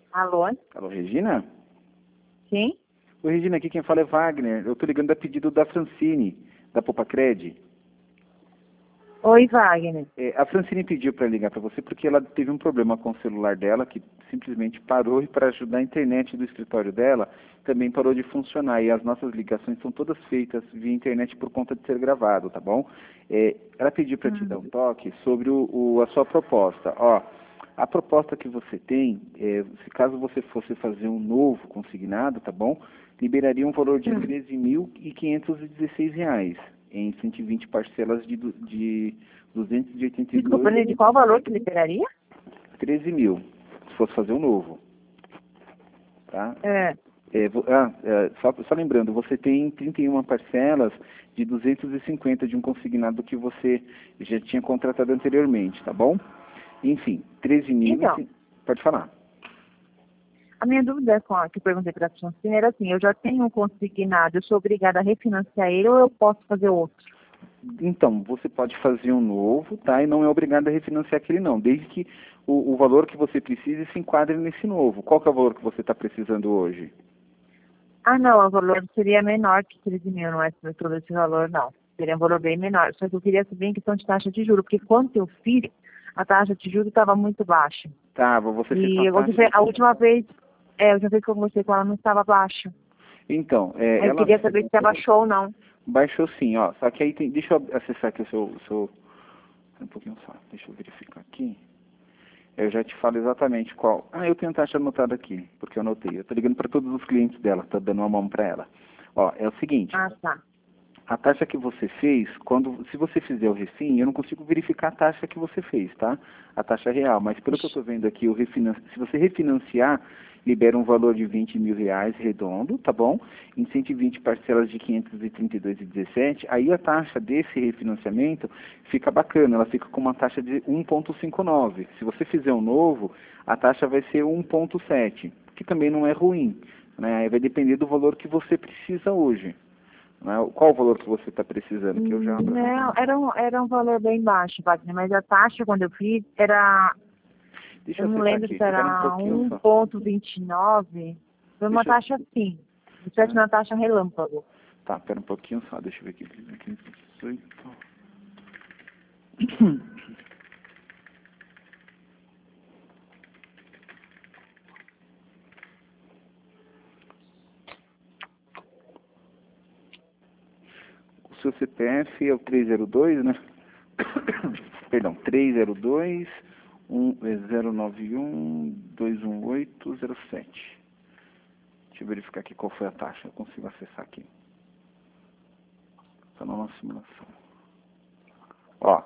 Alô? Alô, Regina? Sim? Oi, Regina, aqui quem fala é Wagner. Eu tô ligando a pedido da Francine, da Popacred. Oi, Wagner. A Francine pediu para ligar para você porque ela teve um problema com o celular dela que simplesmente parou e para ajudar a internet do escritório dela também parou de funcionar e as nossas ligações são todas feitas via internet por conta de ser gravado, tá bom? Ela pediu para te dar um toque sobre a sua proposta. Ó, a proposta que você tem, se caso você fosse fazer um novo consignado, tá bom? Liberaria um valor de R$ 13.516 em 120 parcelas de 282. Desculpa, de qual valor que liberaria? 13 mil, se fosse fazer um novo. Tá? Só lembrando, você tem 31 parcelas de 250 de um consignado que você já tinha contratado anteriormente, tá bom? Enfim, 13 mil... Então, pode falar. a minha dúvida que eu perguntei para a Francine era assim, eu já tenho um consignado, eu sou obrigada a refinanciar ele ou eu posso fazer outro? Então, você pode fazer um novo, tá? E não é obrigado a refinanciar aquele não, desde que o valor que você precise se enquadre nesse novo. Qual que é o valor que você está precisando hoje? Ah, não, o valor seria menor que 13 mil, não é todo esse valor, não. Seria um valor bem menor. Só que eu queria saber em questão de taxa de juros, porque quando eu fiz, a taxa de juros estava muito baixa. Tá, você fez uma E taxa... a última vez que eu conversei com ela não estava baixa. Então, Aí eu queria saber se abaixou ou não. Baixou sim, ó. Só que aí tem... Deixa eu acessar aqui o seu... Um pouquinho só. Deixa eu verificar aqui. Eu já te falo exatamente qual. Eu tenho a taxa anotada aqui, porque eu anotei. Eu tô ligando para todos os clientes dela, tô dando uma mão para ela. Ó, é o seguinte. Ah, tá. A taxa que você fez, se você fizer o refin, eu não consigo verificar a taxa que você fez, tá? A taxa real. Mas pelo que eu estou vendo aqui, se você refinanciar, libera um valor de R$ 20 mil redondo, tá bom? Em 120 parcelas de 532,17. Aí a taxa desse refinanciamento fica bacana, ela fica com uma taxa de 1,59. Se você fizer um novo, a taxa vai ser 1,7, que também não é ruim, né? Aí vai depender do valor que você precisa hoje. Qual o valor que você está precisando? Que eu já... Não, era um valor bem baixo, Wagner, mas a taxa quando eu fiz era, Deixa eu não acessar lembro aqui, se espera um era pouquinho só. 1,29, foi uma taxa assim, se na taxa relâmpago. Tá, espera um pouquinho só, deixa eu ver aqui. 18. O seu CPF é o 302, né? Perdão, 302 091 21807. Deixa eu verificar aqui qual foi a taxa. Eu consigo acessar aqui. Está na nossa simulação. Ó.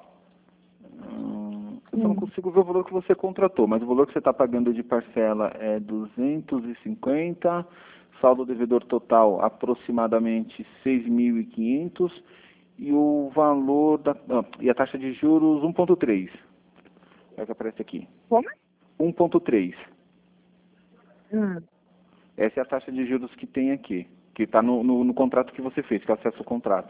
Eu só não consigo ver o valor que você contratou, mas o valor que você está pagando de parcela é 250, saldo devedor total aproximadamente 6.500 e o valor e a taxa de juros 1,3. É o que aparece aqui. Como? 1,3. Essa é a taxa de juros que tem aqui, que está no contrato que você fez, que é o acesso ao contrato.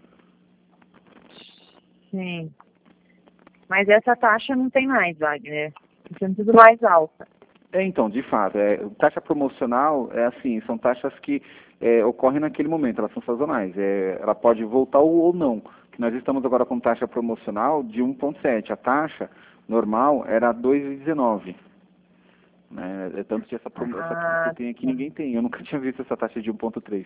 Sim. Mas essa taxa não tem mais, Wagner. Tem tudo mais alta. Então, de fato, taxa promocional é assim, são taxas que ocorrem naquele momento, elas são sazonais. Ela pode voltar ou não. Nós estamos agora com taxa promocional de 1,7. A taxa normal era 2,19. Né? Tanto que essa que você tem aqui, ninguém tem. Eu nunca tinha visto essa taxa de 1,3.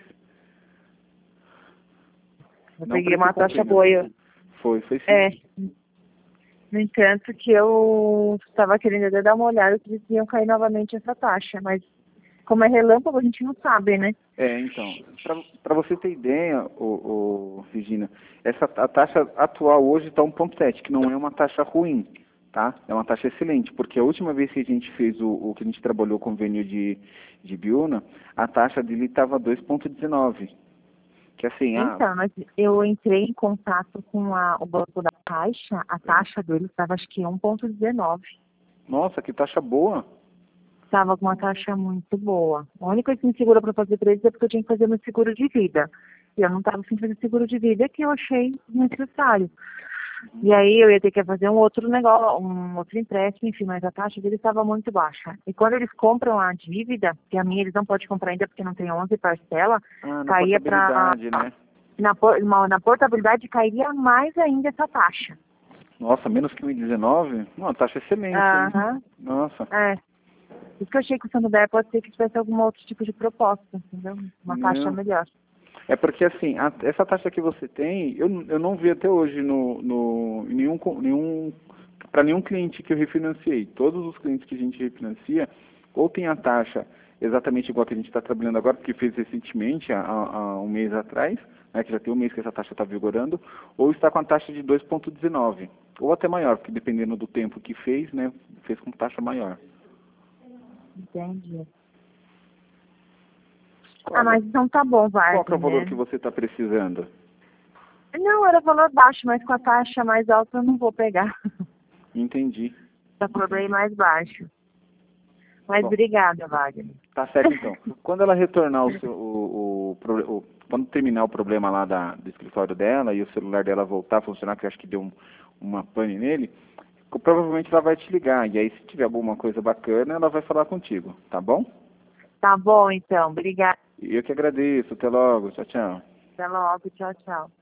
Eu peguei uma taxa boa. Foi sim. No entanto, que eu estava querendo dar uma olhada se eles iam cair novamente essa taxa, mas como é relâmpago, a gente não sabe, né? Então, para você ter ideia, Regina, a taxa atual hoje está 1,7, que não é uma taxa ruim, tá? É uma taxa excelente, porque a última vez que a gente fez o que a gente trabalhou com o convênio de Biúna, a taxa dele estava 2,19. Que assim, então, mas eu entrei em contato com o banco da Caixa, a taxa dele estava acho que 1,19. Nossa, que taxa boa! Estava com uma taxa muito boa. A única coisa que me segura para fazer para eles é porque eu tinha que fazer meu seguro de vida. E eu não estava sem fazer seguro de vida, que eu achei necessário. E aí eu ia ter que fazer um outro negócio, um outro empréstimo, enfim, mas a taxa deles estava muito baixa. E quando eles compram a dívida, que a minha eles não podem comprar ainda porque não tem 11 parcela, Ah, na caía para... portabilidade, né? Na portabilidade cairia mais ainda essa taxa. Nossa, menos que 1,19? Uma taxa excelente, hein? Aham. Nossa. É. Isso que eu achei que o Santander pode ser que tivesse algum outro tipo de proposta, entendeu? Uma taxa Não. melhor. É porque assim, essa taxa que você tem, eu não vi até hoje em para nenhum cliente que eu refinanciei. Todos os clientes que a gente refinancia, ou tem a taxa exatamente igual que a gente está trabalhando agora, porque fez recentemente, há um mês atrás, né, que já tem um mês que essa taxa está vigorando, ou está com a taxa de 2,19, ou até maior, porque dependendo do tempo que fez, né, fez com taxa maior. Entendi. Olha, Mas então tá bom, qual que é Wagner, o valor que né? você está precisando? Não, era valor baixo, mas com a taxa mais alta eu não vou pegar. Entendi. Tá problema mais baixo. Mas Bom, obrigada, Wagner. tá certo então. Quando ela retornar quando terminar o problema lá do escritório dela e o celular dela voltar a funcionar, que eu acho que deu uma pane nele, provavelmente ela vai te ligar. E aí, se tiver alguma coisa bacana, ela vai falar contigo, tá bom? Tá bom, então. Obrigada. E eu que agradeço. Até logo. Tchau, tchau. Até logo. Tchau, tchau.